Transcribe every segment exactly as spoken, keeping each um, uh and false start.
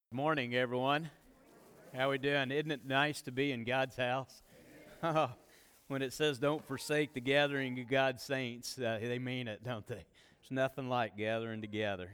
Good morning, everyone. How we doing? Isn't it nice to be in God's house? When it says don't forsake the gathering of God's saints, uh, they mean it, don't they? There's nothing like gathering together.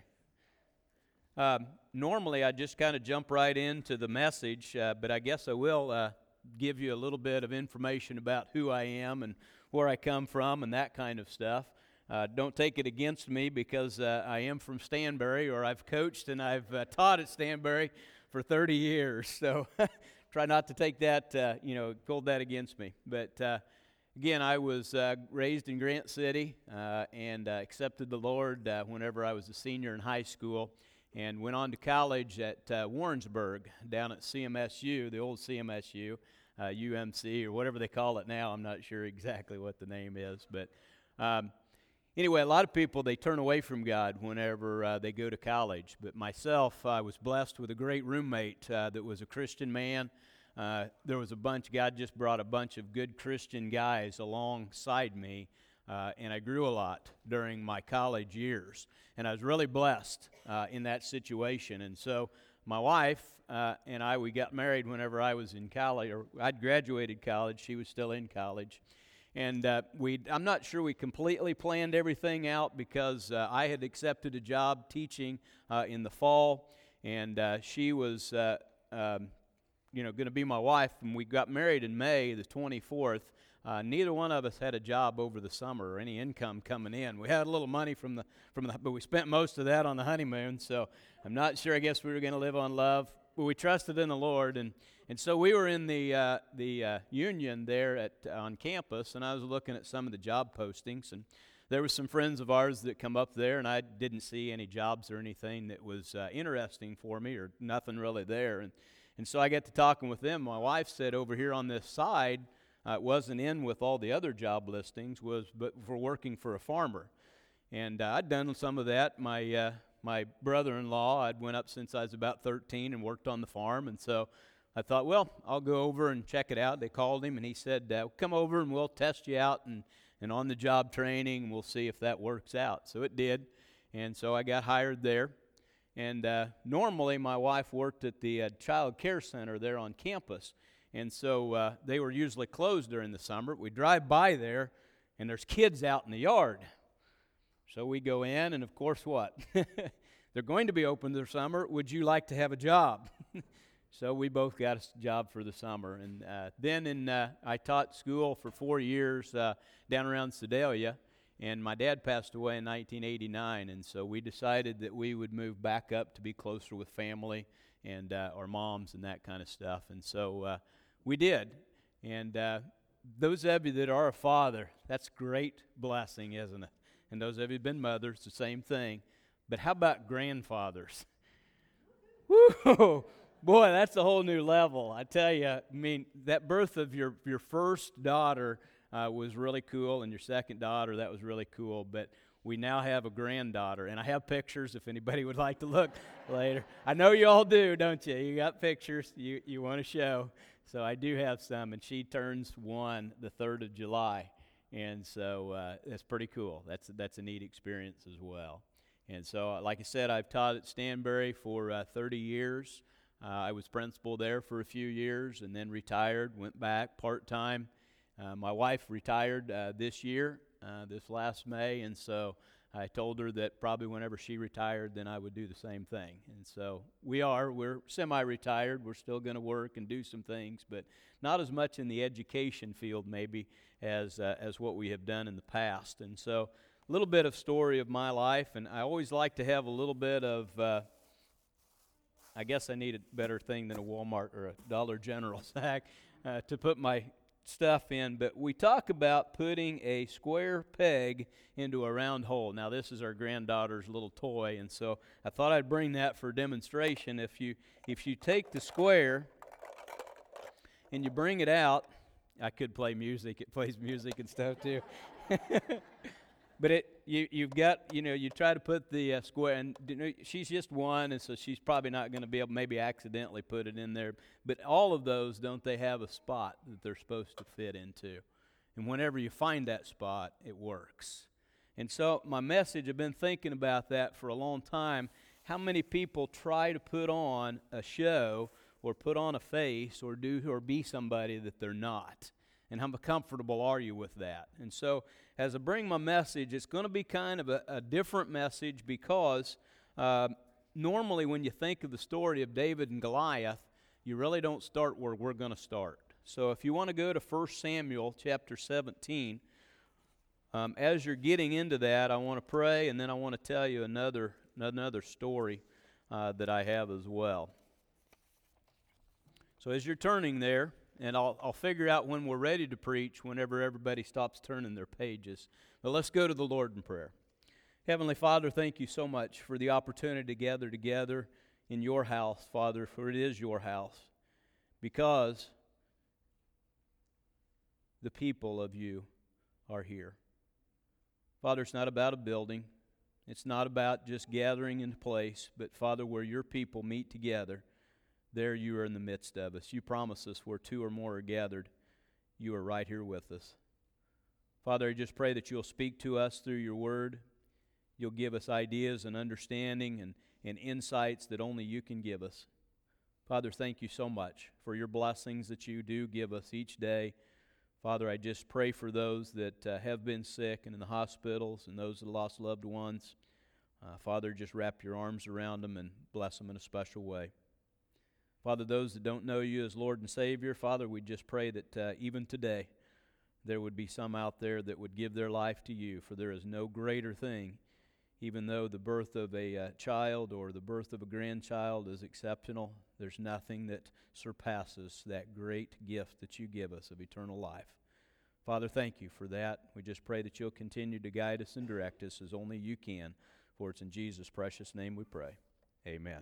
Um, normally, I just kind of jump right into the message, uh, but I guess I will uh, give you a little bit of information about who I am and where I come from and that kind of stuff. Uh, don't take it against me because uh, I am from Stanberry, or I've coached and I've uh, taught at Stanberry for thirty years. So try not to take that, uh, you know, hold that against me. But uh, again, I was uh, raised in Grant City uh, and uh, accepted the Lord uh, whenever I was a senior in high school, and went on to college at uh, Warrensburg down at C M S U, the old C M S U, uh, U M C, or whatever they call it now. I'm not sure exactly what the name is, but um, Anyway, a lot of people, they turn away from God whenever uh, they go to college. But myself, I was blessed with a great roommate uh, that was a Christian man. Uh, there was a bunch, God just brought a bunch of good Christian guys alongside me, uh, and I grew a lot during my college years. And I was really blessed uh, in that situation. And so my wife uh, and I, we got married whenever I was in college, or I'd graduated college. She was still in college. And uh, we, I'm not sure we completely planned everything out because uh, I had accepted a job teaching uh, in the fall, and uh, she was, uh, um, you know, going to be my wife. And we got married in May the twenty-fourth. Uh, neither one of us had a job over the summer or any income coming in. We had a little money from the from the, but we spent most of that on the honeymoon. So I'm not sure. I guess we were going to live on love, but we trusted in the Lord. And And so we were in the uh, the uh, union there at uh, on campus, and I was looking at some of the job postings, and there were some friends of ours that come up there, and I didn't see any jobs or anything that was uh, interesting for me, or nothing really there. And and so I got to talking with them. My wife said over here on this side, uh, it wasn't in with all the other job listings, was but for working for a farmer, and uh, I'd done some of that. My uh, my brother-in-law, I'd went up since I was about thirteen and worked on the farm, and so I thought, well, I'll go over and check it out. They called him, and he said, uh, come over and we'll test you out and, and on-the-job training, and we'll see if that works out. So it did, and so I got hired there. And uh, normally my wife worked at the uh, child care center there on campus, and so uh, they were usually closed during the summer. We drive by there, and there's kids out in the yard. So we go in, and of course what? They're going to be open this summer. Would you like to have a job? So we both got a job for the summer, and uh, then in uh, I taught school for four years uh, down around Sedalia, and my dad passed away in nineteen eighty-nine, and so we decided that we would move back up to be closer with family and uh, our moms and that kind of stuff, and so uh, we did. And uh, those of you that are a father, that's a great blessing, isn't it? And those of you who've been mothers, the same thing. But how about grandfathers? Woo! Boy, that's a whole new level. I tell you, I mean, that birth of your, your first daughter uh, was really cool, and your second daughter, that was really cool. But we now have a granddaughter, and I have pictures if anybody would like to look later. I know you all do, don't you? You got pictures you, you want to show. So I do have some, and she turns one the third of July, and so uh, that's pretty cool. That's, that's a neat experience as well. And so, uh, like I said, I've taught at Stanberry for uh, thirty years. Uh, I was principal there for a few years and then retired, went back part-time. Uh, my wife retired uh, this year, uh, this last May, and so I told her that probably whenever she retired, then I would do the same thing. And so we are, we're semi-retired. We're still going to work and do some things, but not as much in the education field maybe as, uh, as what we have done in the past. And so a little bit of story of my life, and I always like to have a little bit of... Uh, I guess I need a better thing than a Walmart or a Dollar General sack uh, to put my stuff in. But we talk about putting a square peg into a round hole. Now, this is our granddaughter's little toy, and so I thought I'd bring that for demonstration. If you if you take the square and you bring it out, I could play music. It plays music and stuff too. But it, you, you've got, you know, you try to put the uh, square, and you know, she's just one, and so she's probably not going to be able, maybe accidentally put it in there. But all of those, don't they have a spot that they're supposed to fit into? And whenever you find that spot, it works. And so my message, I've been thinking about that for a long time, how many people try to put on a show or put on a face or do or be somebody that they're not? And how comfortable are you with that? And so as I bring my message, it's going to be kind of a, a different message because uh, normally when you think of the story of David and Goliath, you really don't start where we're going to start. So if you want to go to First Samuel chapter seventeen, um, as you're getting into that, I want to pray, and then I want to tell you another another story uh, that I have as well. So as you're turning there, and I'll, I'll figure out when we're ready to preach whenever everybody stops turning their pages. But let's go to the Lord in prayer. Heavenly Father, thank you so much for the opportunity to gather together in your house, Father, for it is your house, because the people of you are here. Father, it's not about a building. It's not about just gathering in a place, but Father, where your people meet together, there you are in the midst of us. You promise us where two or more are gathered, you are right here with us. Father, I just pray that you'll speak to us through your word. You'll give us ideas and understanding and, and insights that only you can give us. Father, thank you so much for your blessings that you do give us each day. Father, I just pray for those that uh, have been sick and in the hospitals and those that lost loved ones. Uh, Father, just wrap your arms around them and bless them in a special way. Father, those that don't know you as Lord and Savior, Father, we just pray that uh, even today there would be some out there that would give their life to you, for there is no greater thing, even though the birth of a uh, child or the birth of a grandchild is exceptional, there's nothing that surpasses that great gift that you give us of eternal life. Father, thank you for that. We just pray that you'll continue to guide us and direct us as only you can, for it's in Jesus' precious name we pray. Amen.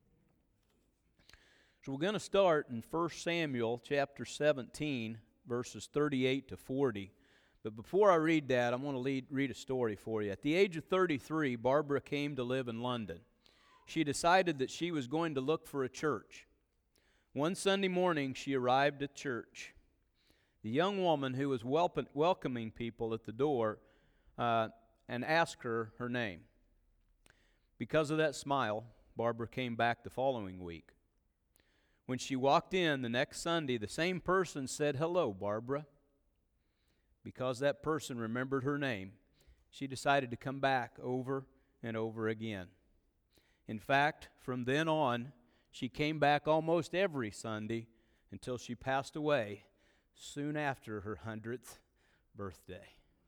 So we're going to start in First Samuel chapter seventeen, verses thirty-eight to forty. But before I read that, I want to lead, read a story for you. At the age of thirty-three, Barbara came to live in London. She decided that she was going to look for a church. One Sunday morning, she arrived at church. The young woman who was welp- welcoming people at the door uh, and asked her her name. Because of that smile, Barbara came back the following week. When she walked in the next Sunday, the same person said, "Hello, Barbara." Because that person remembered her name, she decided to come back over and over again. In fact, from then on, she came back almost every Sunday until she passed away soon after her hundredth birthday.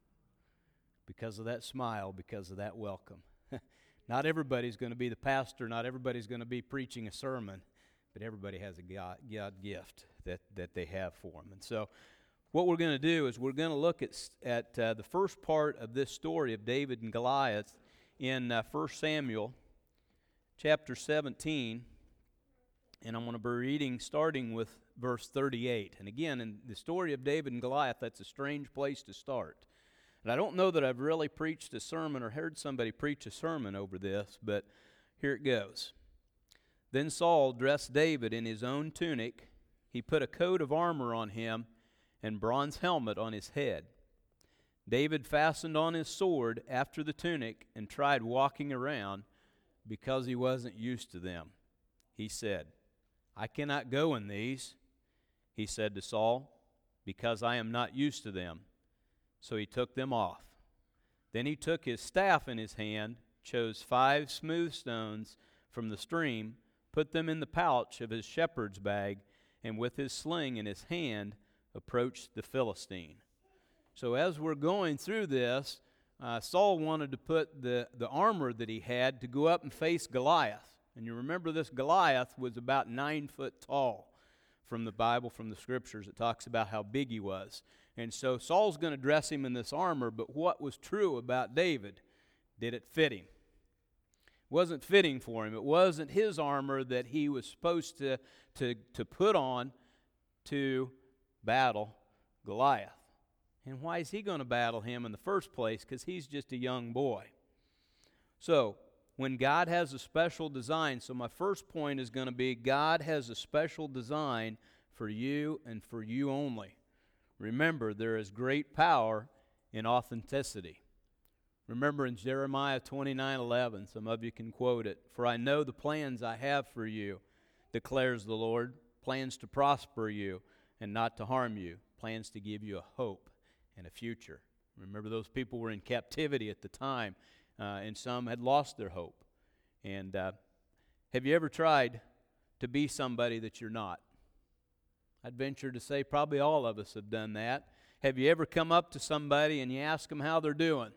Because of that smile, because of that welcome. Not everybody's going to be the pastor, not everybody's going to be preaching a sermon, but everybody has a God, God gift that, that they have for them. And so what we're going to do is we're going to look at, at uh, the first part of this story of David and Goliath in uh, First Samuel chapter seventeen, and I'm going to be reading starting with verse thirty-eight. And again, in the story of David and Goliath, that's a strange place to start. And I don't know that I've really preached a sermon or heard somebody preach a sermon over this, but here it goes. Then Saul dressed David in his own tunic. He put a coat of armor on him and bronze helmet on his head. David fastened on his sword after the tunic and tried walking around because he wasn't used to them. He said, "I cannot go in these," he said to Saul, "because I am not used to them." So he took them off. Then he took his staff in his hand, chose five smooth stones from the stream, put them in the pouch of his shepherd's bag, and with his sling in his hand, approached the Philistine. So as we're going through this, uh, Saul wanted to put the, the armor that he had to go up and face Goliath. And you remember this Goliath was about nine foot tall from the Bible, from the scriptures. It talks about how big he was. And so Saul's going to dress him in this armor, but what was true about David? Did it fit him? It wasn't fitting for him. It wasn't his armor that he was supposed to, to, to put on to battle Goliath. And why is he going to battle him in the first place? Because he's just a young boy. So, when God has a special design, so my first point is going to be God has a special design for you and for you only. Remember, there is great power in authenticity. Remember in Jeremiah twenty-nine eleven, some of you can quote it, "For I know the plans I have for you, declares the Lord, plans to prosper you and not to harm you, plans to give you a hope and a future." Remember, those people were in captivity at the time, uh, and some had lost their hope. And uh, have you ever tried to be somebody that you're not? I'd venture to say probably all of us have done that. Have you ever come up to somebody and you ask them how they're doing?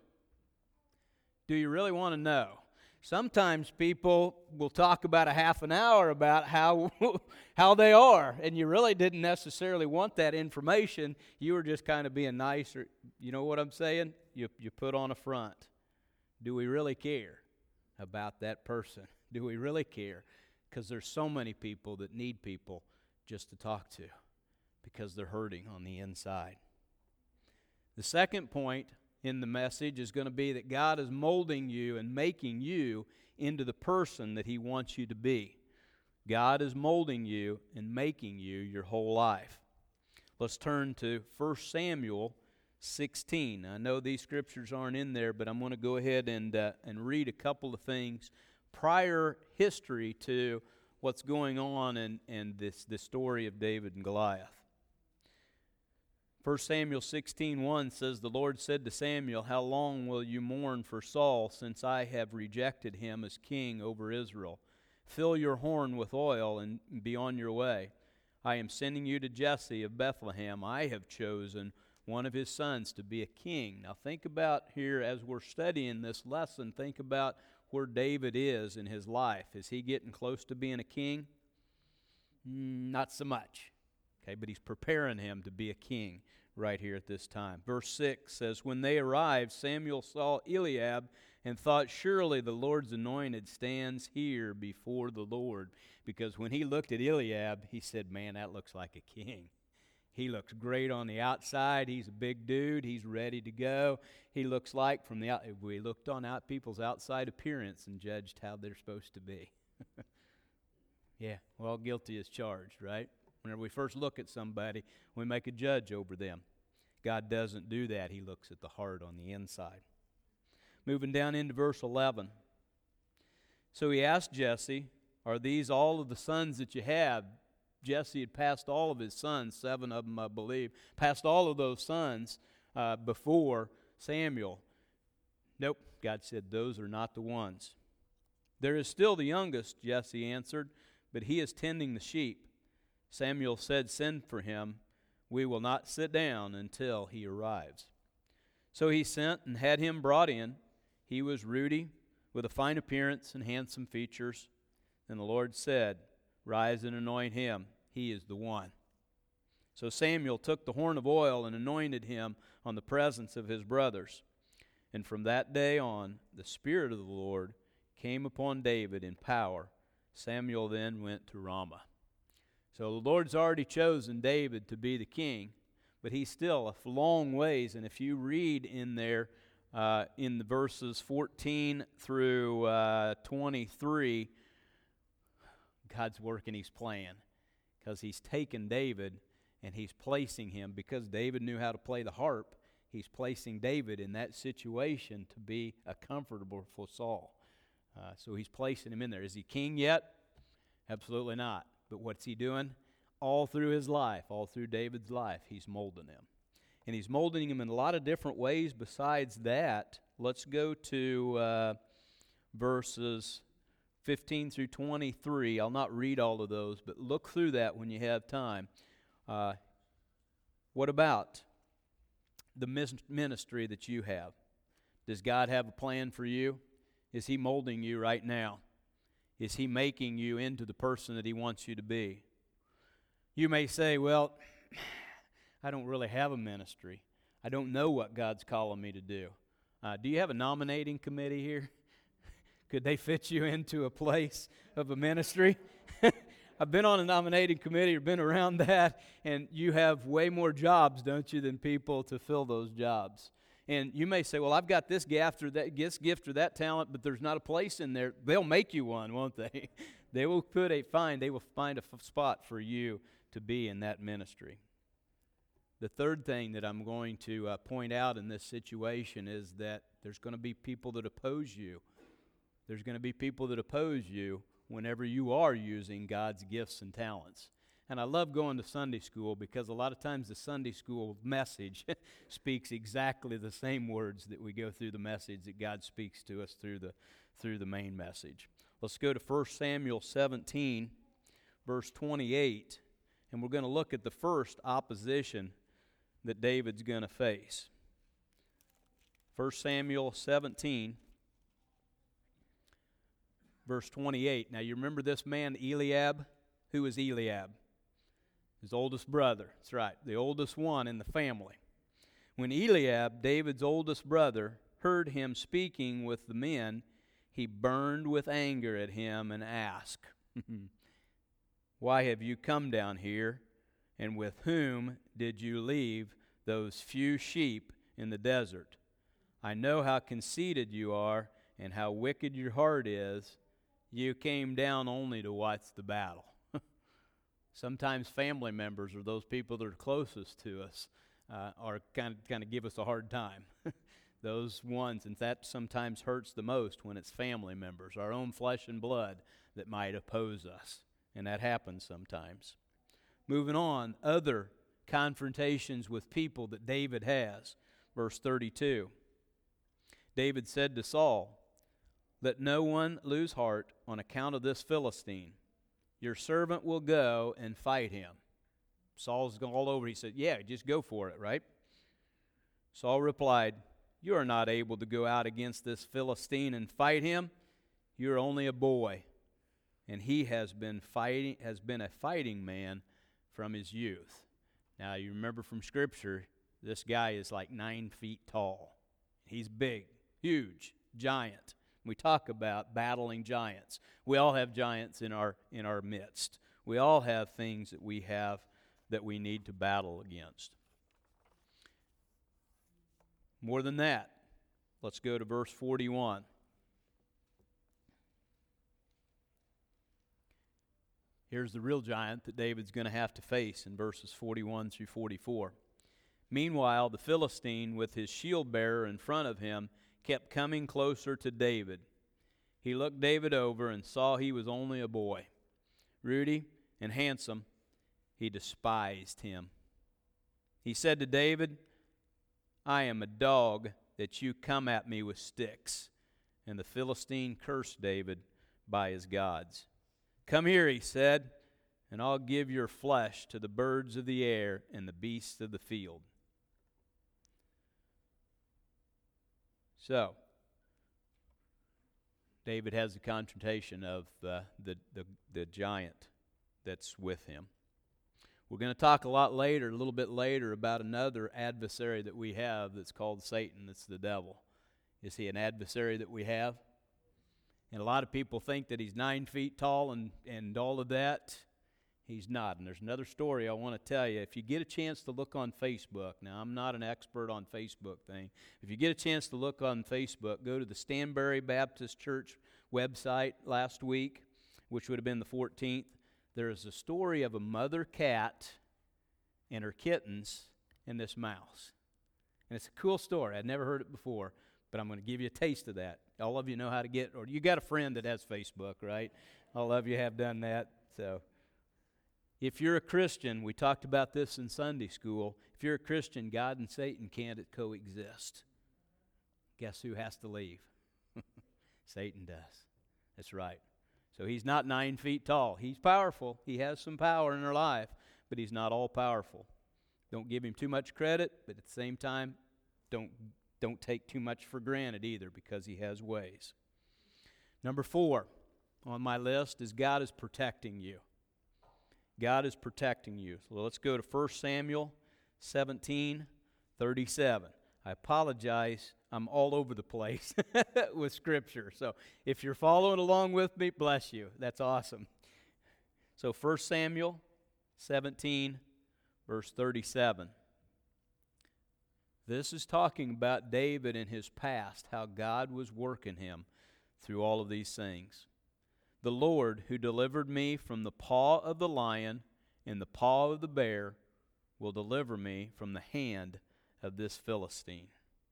Do you really want to know? Sometimes people will talk about a half an hour about how how they are, and you really didn't necessarily want that information. You were just kind of being nice, or you know what I'm saying? You you put on a front. Do we really care about that person? Do we really care? Because there's so many people that need people just to talk to because they're hurting on the inside. The second point in the message is going to be that God is molding you and making you into the person that He wants you to be. God is molding you and making you your whole life. Let's turn to First Samuel sixteen. I know these scriptures aren't in there, but I'm going to go ahead and uh, and read a couple of things, prior history to what's going on in, in this, this story of David and Goliath. First Samuel sixteen one says, "The Lord said to Samuel, How long will you mourn for Saul, since I have rejected him as king over Israel? Fill your horn with oil and be on your way. I am sending you to Jesse of Bethlehem. I have chosen one of his sons to be a king." Now think about here, as we're studying this lesson, think about where David is in his life. Is he getting close to being a king? Mm, not so much. Okay, but he's preparing him to be a king right here at this time. Verse six says, "When they arrived, Samuel saw Eliab and thought, Surely the Lord's anointed stands here before the Lord." Because when he looked at Eliab, he said, "Man, that looks like a king. He looks great on the outside. He's a big dude. He's ready to go. He looks like from the out." We looked on out people's outside appearance and judged how they're supposed to be. Yeah, we're all guilty as charged, right? Whenever we first look at somebody, we make a judge over them. God doesn't do that. He looks at the heart on the inside. Moving down into verse eleven. "So he asked Jesse, Are these all of the sons that you have?" Jesse had passed all of his sons, seven of them, I believe, passed all of those sons uh, before Samuel. "Nope," God said, "those are not the ones." "There is still the youngest," Jesse answered, "but he is tending the sheep." Samuel said, "Send for him. We will not sit down until he arrives." So he sent and had him brought in. He was ruddy, with a fine appearance and handsome features. Then the Lord said, "Rise and anoint him. He is the one." So Samuel took the horn of oil and anointed him on the presence of his brothers. And from that day on, the Spirit of the Lord came upon David in power. Samuel then went to Ramah. So the Lord's already chosen David to be the king, but he's still a long ways. And if you read in there, uh, in the verses fourteen through uh, twenty-three, God's working His plan, because He's taken David and He's placing him, because David knew how to play the harp, He's placing David in that situation to be a comfortable for Saul. Uh, so He's placing him in there. Is he king yet? Absolutely not. But what's he doing? All through his life, all through David's life, he's molding him. And he's molding him in a lot of different ways. Besides that, let's go to uh, verses fifteen through twenty-three. I'll not read all of those, but look through that when you have time. Uh, what about the ministry that you have? Does God have a plan for you? Is He molding you right now? Is He making you into the person that He wants you to be? You may say, "Well, I don't really have a ministry. I don't know what God's calling me to do." Uh, do you have a nominating committee here? Could they fit you into a place of a ministry? I've been on a nominating committee or been around that, and you have way more jobs, don't you, than people to fill those jobs. And you may say, "Well, I've got this gift or that this gift or that talent, but there's not a place in there." They'll make you one, won't they? They will put a find. They will find a f- spot for you to be in that ministry. The third thing that I'm going to uh, point out in this situation is that there's going to be people that oppose you. There's going to be people that oppose you whenever you are using God's gifts and talents. And I love going to Sunday school because a lot of times the Sunday school message speaks exactly the same words that we go through the message that God speaks to us through the through the main message. Let's go to First Samuel seventeen, verse twenty-eight, and we're going to look at the first opposition that David's going to face. First Samuel seventeen, verse twenty-eight. Now you remember this man Eliab? Who is Eliab? His oldest brother. That's right, the oldest one in the family. When Eliab, David's oldest brother, heard him speaking with the men, he burned with anger at him and asked, "Why have you come down here? And with whom did you leave those few sheep in the desert? I know how conceited you are and how wicked your heart is. You came down only to watch the battle." Sometimes family members or those people that are closest to us uh, are kind of, kind of give us a hard time. Those ones, and that sometimes hurts the most when it's family members, our own flesh and blood that might oppose us. And that happens sometimes. Moving on, other confrontations with people that David has. Verse thirty-two. David said to Saul, "Let no one lose heart on account of this Philistine. Your servant will go and fight him." Saul's going all over. He said, "Yeah, just go for it," right? Saul replied, "You are not able to go out against this Philistine and fight him. You are only a boy, and he has been fighting has been a fighting man from his youth." Now you remember from Scripture, this guy is like nine feet tall. He's big, huge, giant. We talk about battling giants. We all have giants in our in our midst. We all have things that we have that we need to battle against. More than that, let's go to verse forty-one. Here's the real giant that David's going to have to face in verses forty-one through forty-four. Meanwhile, the Philistine, with his shield bearer in front of him, kept coming closer to David. He looked David over and saw he was only a boy. Ruddy and handsome, he despised him. He said to David, "I am a dog that you come at me with sticks." And the Philistine cursed David by his gods. "Come here," he said, "and I'll give your flesh to the birds of the air and the beasts of the field." So, David has a confrontation of uh, the, the, the giant that's with him. We're going to talk a lot later, a little bit later, about another adversary that we have that's called Satan. That's the devil. Is he an adversary that we have? And a lot of people think that he's nine feet tall and, and all of that. He's not. And there's another story I want to tell you. If you get a chance to look on Facebook, now I'm not an expert on Facebook thing. If you get a chance to look on Facebook, go to the Stanberry Baptist Church website last week, which would have been the fourteenth. There is a story of a mother cat and her kittens and this mouse. And it's a cool story. I'd never heard it before, but I'm going to give you a taste of that. All of you know how to get, or you got a friend that has Facebook, right? All of you have done that. So if you're a Christian, we talked about this in Sunday school. If you're a Christian, God and Satan can't coexist. Guess who has to leave? Satan does. That's right. So he's not nine feet tall. He's powerful. He has some power in our life, but he's not all powerful. Don't give him too much credit, but at the same time, don't don't take too much for granted either, because he has ways. Number four on my list is God is protecting you. God is protecting you. So let's go to First Samuel seventeen thirty-seven. I apologize. I'm all over the place with Scripture. So if you're following along with me, bless you. That's awesome. So First Samuel seventeen, verse thirty-seven. This is talking about David and his past, how God was working him through all of these things. "The Lord who delivered me from the paw of the lion and the paw of the bear will deliver me from the hand of this Philistine.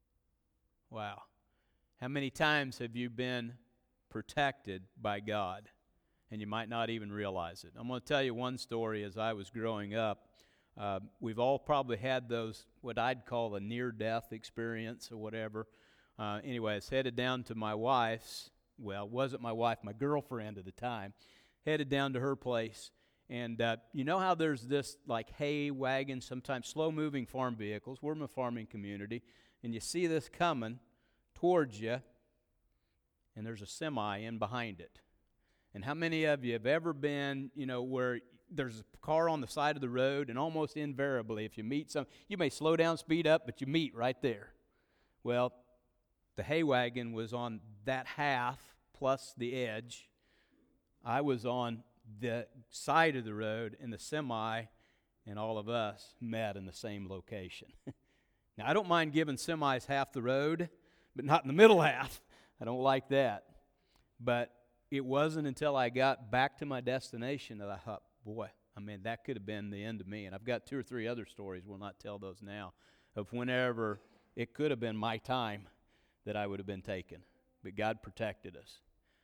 Wow. How many times have you been protected by God? And you might not even realize it. I'm going to tell you one story as I was growing up. Uh, we've all probably had those, what I'd call a near-death experience or whatever. Uh, anyway, I was headed down to my wife's, well, it wasn't my wife, my girlfriend at the time, headed down to her place. And uh, you know how there's this like hay wagon, sometimes slow-moving farm vehicles. We're in a farming community. And you see this coming towards you, and there's a semi in behind it. And how many of you have ever been, you know, where there's a car on the side of the road, and almost invariably, if you meet some, you may slow down, speed up, but you meet right there. Well, the hay wagon was on that half plus the edge. I was on the side of the road, and the semi and all of us met in the same location. Now, I don't mind giving semis half the road, but not in the middle half. I don't like that. But it wasn't until I got back to my destination that I thought, boy, I mean, that could have been the end of me. And I've got two or three other stories, we'll not tell those now, of whenever it could have been my time that I would have been taken. But God protected us.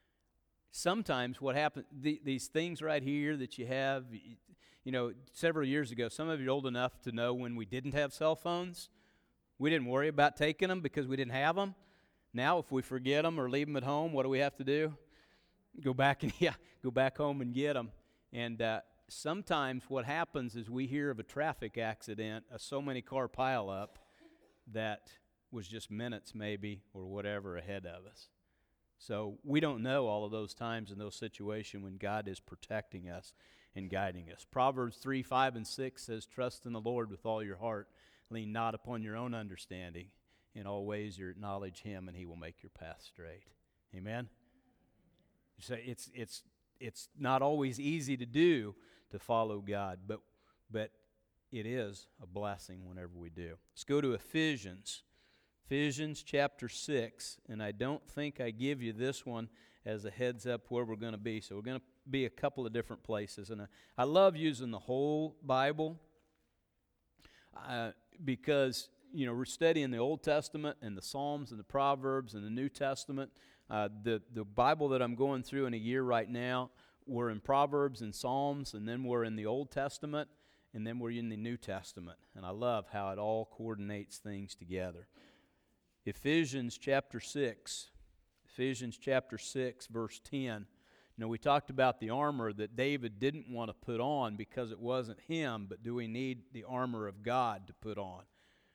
Sometimes what happens, the, these things right here that you have, you, you know, several years ago, some of you are old enough to know when we didn't have cell phones, we didn't worry about taking them because we didn't have them. Now, if we forget them or leave them at home, what do we have to do? Go back and yeah, go back home and get them. And uh, sometimes what happens is we hear of a traffic accident, a so many car pileup that was just minutes maybe or whatever ahead of us. So we don't know all of those times in those situations when God is protecting us and guiding us. Proverbs three, five, and six says, "Trust in the Lord with all your heart. Lean not upon your own understanding. In all ways you acknowledge Him, and He will make your path straight." Amen? So it's it's it's not always easy to do to follow God, but but it is a blessing whenever we do. Let's go to Ephesians. Ephesians chapter six, and I don't think I give you this one as a heads up where we're going to be. So we're going to be a couple of different places. And I, I love using the whole Bible uh, because, you know, we're studying the Old Testament and the Psalms and the Proverbs and the New Testament. Uh, the, the Bible that I'm going through in a year right now, we're in Proverbs and Psalms, and then we're in the Old Testament, and then we're in the New Testament. And I love how it all coordinates things together. Ephesians chapter six, Ephesians chapter six, verse ten. You know, we talked about the armor that David didn't want to put on because it wasn't him, but do we need the armor of God to put on?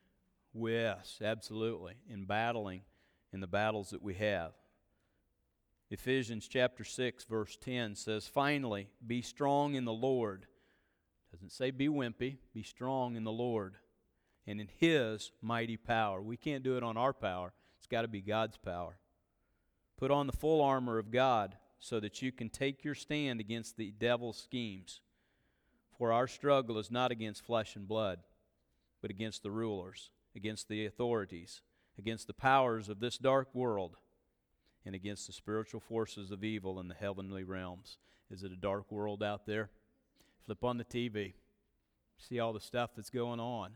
Yes, absolutely, in battling, in the battles that we have. Ephesians chapter six, verse ten says, "Finally, be strong in the Lord." Doesn't say be wimpy, be strong in the Lord and in His mighty power. We can't do it on our power. It's got to be God's power. Put on the full armor of God so that you can take your stand against the devil's schemes. For our struggle is not against flesh and blood, but against the rulers, against the authorities, against the powers of this dark world, and against the spiritual forces of evil in the heavenly realms. Is it a dark world out there? Flip on the T V. See all the stuff that's going on.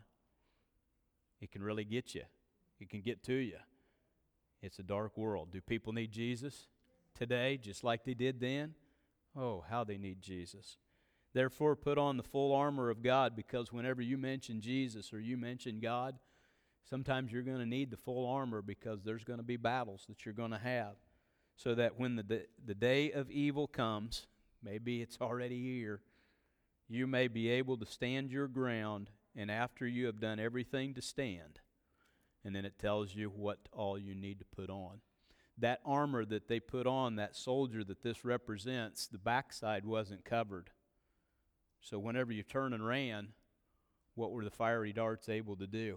It can really get you. It can get to you. It's a dark world. Do people need Jesus today just like they did then? Oh, how they need Jesus. Therefore, put on the full armor of God, because whenever you mention Jesus or you mention God, sometimes you're going to need the full armor because there's going to be battles that you're going to have. So that when the, the day of evil comes, maybe it's already here, you may be able to stand your ground, and after you have done everything to stand, and then it tells you what all you need to put on. That armor that they put on, that soldier that this represents, the backside wasn't covered. So whenever you turned and ran, what were the fiery darts able to do?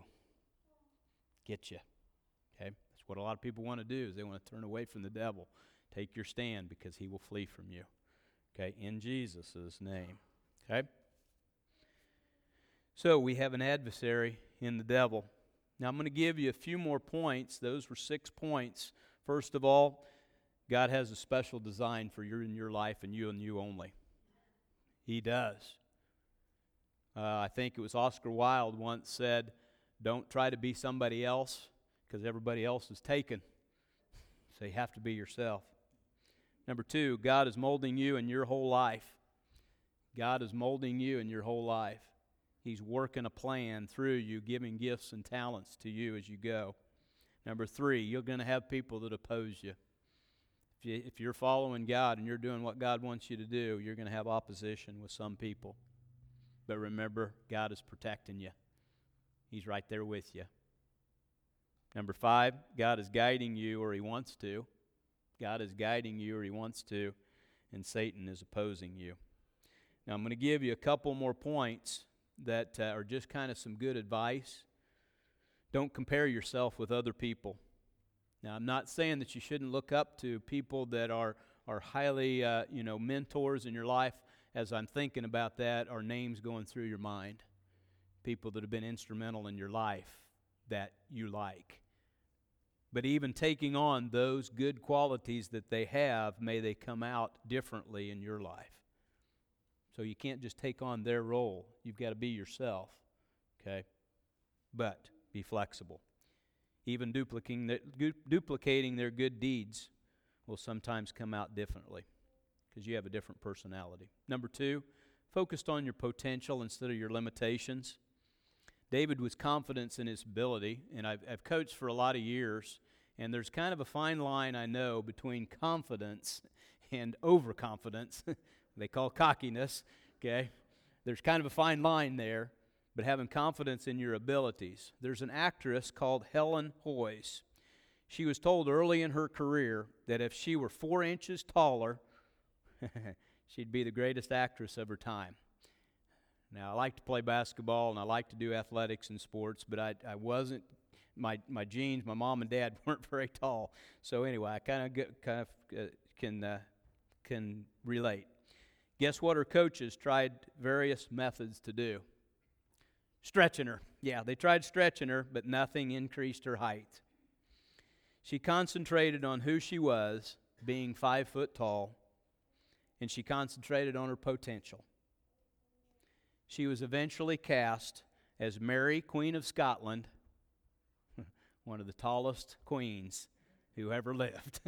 Get you. Okay? That's what a lot of people want to do, is they want to turn away from the devil. Take your stand because he will flee from you. Okay? In Jesus' name. Okay? So we have an adversary in the devil. Now I'm going to give you a few more points. Those were six points. First of all, God has a special design for you in your life and you and you only. He does. Uh, I think it was Oscar Wilde once said, don't try to be somebody else because everybody else is taken. So you have to be yourself. Number two, God is molding you in your whole life. God is molding you in your whole life. He's working a plan through you, giving gifts and talents to you as you go. Number three, you're going to have people that oppose you. If, you. if you're following God and you're doing what God wants you to do, you're going to have opposition with some people. But remember, God is protecting you. He's right there with you. Number five, God is guiding you, or He wants to. God is guiding you, or He wants to, and Satan is opposing you. Now, I'm going to give you a couple more points that uh, are just kind of some good advice. Don't compare yourself with other people. Now, I'm not saying that you shouldn't look up to people that are, are highly, uh, you know, mentors in your life. As I'm thinking about that, are names going through your mind. People that have been instrumental in your life that you like. But even taking on those good qualities that they have, may they come out differently in your life. So you can't just take on their role. You've got to be yourself, okay? But be flexible. Even duplicating, the, duplicating their good deeds will sometimes come out differently because you have a different personality. Number two, focused on your potential instead of your limitations. David was confident in his ability, and I've, I've coached for a lot of years, and there's kind of a fine line, I know, between confidence and overconfidence. They call cockiness, okay? There's kind of a fine line there, but having confidence in your abilities. There's an actress called Helen Hoyes. She was told early in her career that if she were four inches taller, she'd be the greatest actress of her time. Now, I like to play basketball, and I like to do athletics and sports, but I, I wasn't, my my genes, my mom and dad weren't very tall. So anyway, I kind of kind of uh, can uh, can relate. Guess what her coaches tried various methods to do? Stretching her. Yeah, they tried stretching her, but nothing increased her height. She concentrated on who she was, being five foot tall, and she concentrated on her potential. She was eventually cast as Mary, Queen of Scotland, one of the tallest queens who ever lived.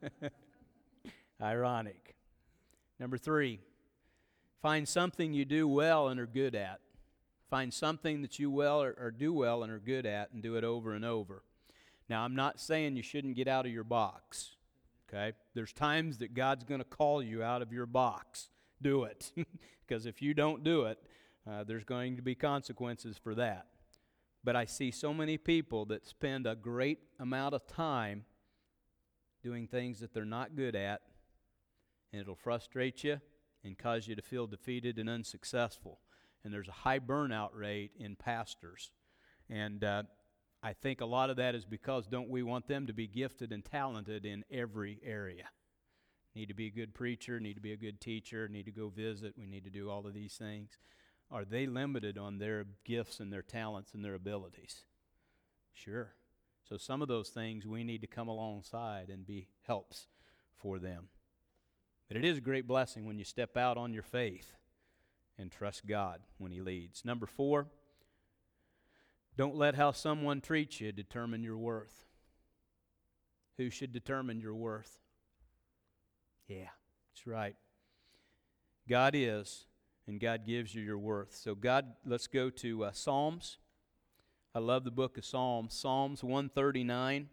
Ironic. Number three, find something you do well and are good at. Find something that you well or, or do well and are good at and do it over and over. Now, I'm not saying you shouldn't get out of your box, okay? There's times that God's going to call you out of your box. Do it. Because if you don't do it, uh, there's going to be consequences for that. But I see so many people that spend a great amount of time doing things that they're not good at, and it'll frustrate you and cause you to feel defeated and unsuccessful. And there's a high burnout rate in pastors. And uh, I think a lot of that is because don't we want them to be gifted and talented in every area? Need to be a good preacher, need to be a good teacher, need to go visit, we need to do all of these things. Are they limited on their gifts and their talents and their abilities? Sure. So some of those things we need to come alongside and be helps for them. But it is a great blessing when you step out on your faith and trust God when He leads. Number four, don't let how someone treats you determine your worth. Who should determine your worth? Yeah, that's right. God is, and God gives you your worth. So God, let's go to uh, Psalms. I love the book of Psalms. Psalms one thirty-nine.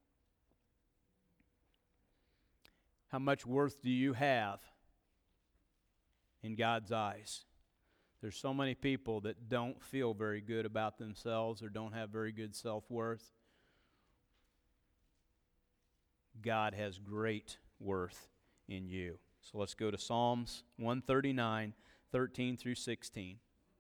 How much worth do you have in God's eyes? There's so many people that don't feel very good about themselves or don't have very good self-worth. God has great worth in you. So let's go to Psalms one thirty-nine, thirteen through sixteen.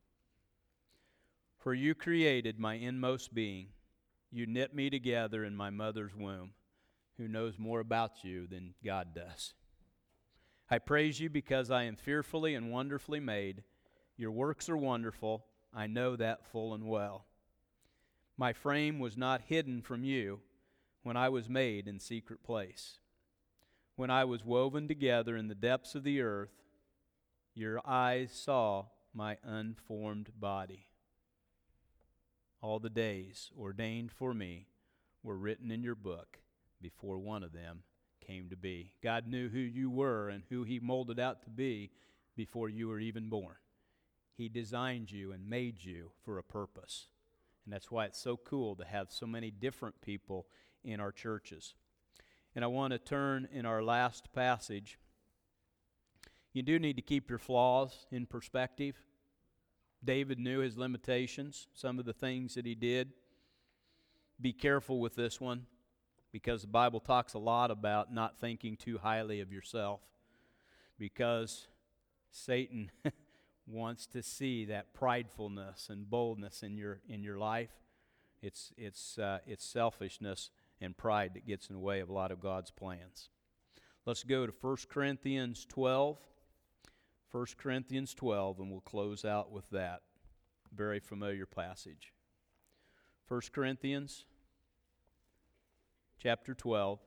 For you created my inmost being. You knit me together in my mother's womb. Who knows more about you than God does? I praise you because I am fearfully and wonderfully made. Your works are wonderful. I know that full and well. My frame was not hidden from you when I was made in secret place. When I was woven together in the depths of the earth, your eyes saw my unformed body. All the days ordained for me were written in your book before one of them came to be. God knew who you were and who He molded out to be before you were even born. He designed you and made you for a purpose. And that's why it's so cool to have so many different people in our churches. And I want to turn in our last passage. You do need to keep your flaws in perspective. David knew his limitations, some of the things that he did. Be careful with this one, because the Bible talks a lot about not thinking too highly of yourself, because Satan wants to see that pridefulness and boldness in your in your life. It's it's uh, it's selfishness and pride that gets in the way of a lot of God's plans. Let's go to First Corinthians twelve. First Corinthians twelve, and we'll close out with that very familiar passage. First Corinthians chapter twelve.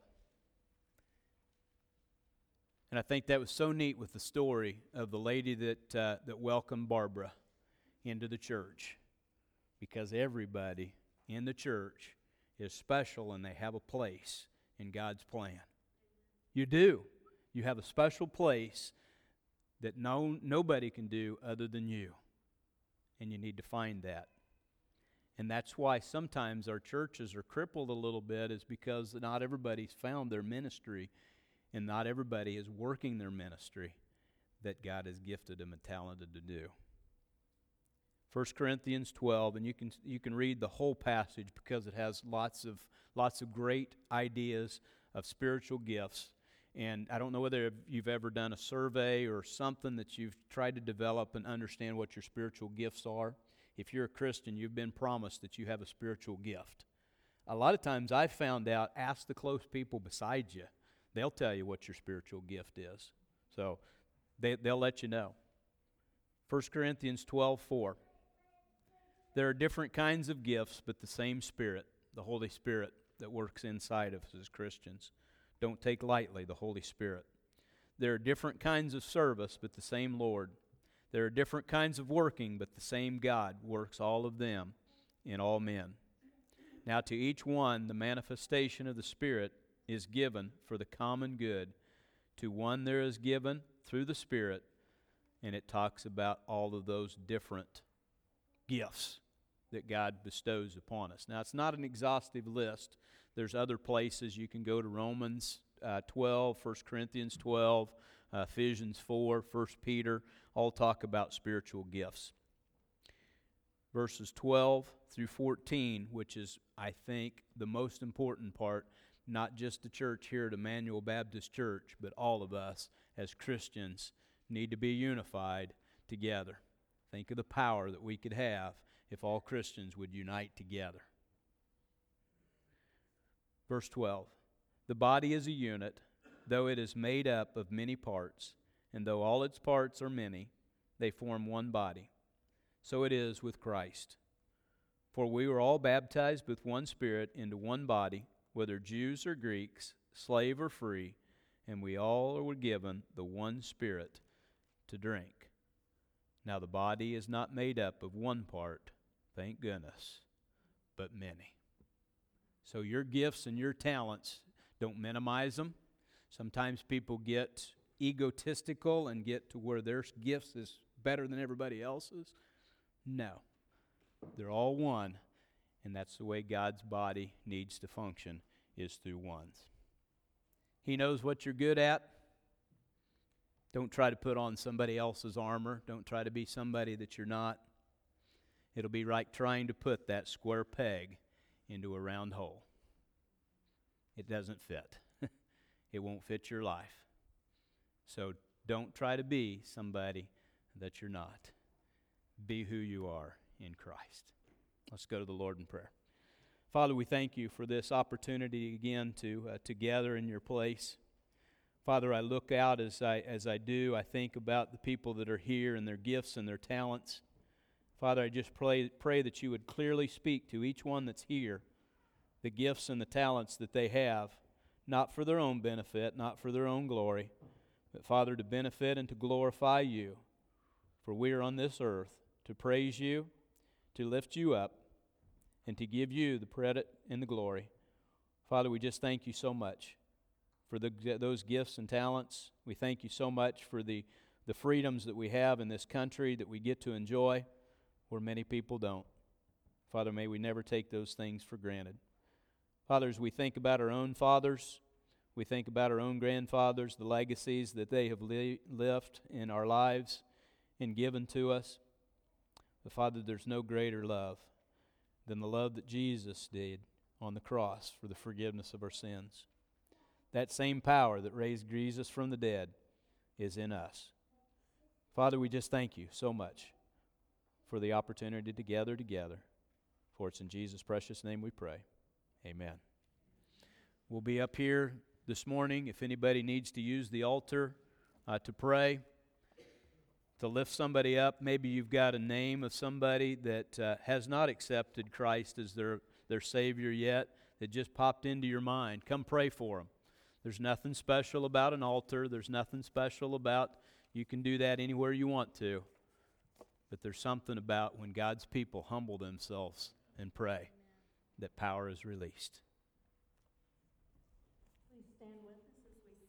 And I think that was so neat with the story of the lady that uh, that welcomed Barbara into the church, because everybody in the church is special and they have a place in God's plan. You do. You have a special place that no nobody can do other than you. And you need to find that. And that's why sometimes our churches are crippled a little bit, is because not everybody's found their ministry, and not everybody is working their ministry that God has gifted them and talented to do. First Corinthians twelve, and you can you can read the whole passage because it has lots of lots of great ideas of spiritual gifts. And I don't know whether you've ever done a survey or something that you've tried to develop and understand what your spiritual gifts are. If you're a Christian, you've been promised that you have a spiritual gift. A lot of times I've found out, ask the close people beside you. They'll tell you what your spiritual gift is. So they, they'll let you know. First Corinthians twelve four. There are different kinds of gifts, but the same Spirit, the Holy Spirit that works inside of us as Christians. Don't take lightly the Holy Spirit. There are different kinds of service, but the same Lord. There are different kinds of working, but the same God works all of them in all men. Now to each one the manifestation of the Spirit is given for the common good. To one there is given through the Spirit, and it talks about all of those different gifts that God bestows upon us. Now, it's not an exhaustive list. There's other places you can go to. Romans uh, twelve, First Corinthians twelve, uh, Ephesians four, First Peter, all talk about spiritual gifts. Verses twelve through fourteen, which is, I think, the most important part, not just the church here at Emmanuel Baptist Church, but all of us as Christians need to be unified together. Think of the power that we could have if all Christians would unite together. Verse twelve, the body is a unit, though it is made up of many parts, and though all its parts are many, they form one body. So it is with Christ. For we were all baptized with one Spirit into one body, whether Jews or Greeks, slave or free, and we all were given the one Spirit to drink. Now the body is not made up of one part, thank goodness, but many. So your gifts and your talents, don't minimize them. Sometimes people get egotistical and get to where their gifts is better than everybody else's. No. They're all one, and that's the way God's body needs to function, is through ones. He knows what you're good at. Don't try to put on somebody else's armor. Don't try to be somebody that you're not. It'll be like trying to put that square peg into a round hole. It doesn't fit. It won't fit your life. So don't try to be somebody that you're not. Be who you are in Christ. Let's go to the Lord in prayer. Father, we thank you for this opportunity again to uh, to gather in your place. Father, I look out as I as I do, I think about the people that are here and their gifts and their talents. Father, I just pray pray that you would clearly speak to each one that's here, the gifts and the talents that they have, not for their own benefit, not for their own glory, but Father, to benefit and to glorify you. For we are on this earth to praise you, to lift you up, and to give you the credit and the glory. Father, we just thank you so much for the, those gifts and talents. We thank you so much for the, the freedoms that we have in this country that we get to enjoy where many people don't. Father, may we never take those things for granted. Father, as we think about our own fathers, we think about our own grandfathers, the legacies that they have li- left in our lives and given to us. But Father, there's no greater love than the love that Jesus did on the cross for the forgiveness of our sins. That same power that raised Jesus from the dead is in us. Father, we just thank you so much for the opportunity to gather together. For it's in Jesus' precious name we pray. Amen. We'll be up here this morning if anybody needs to use the altar uh, to pray, to lift somebody up. Maybe you've got a name of somebody that uh, has not accepted Christ as their, their Savior yet, that just popped into your mind. Come pray for them. There's nothing special about an altar. There's nothing special about, you can do that anywhere you want to. But there's something about when God's people humble themselves and pray that power is released. Please stand with me.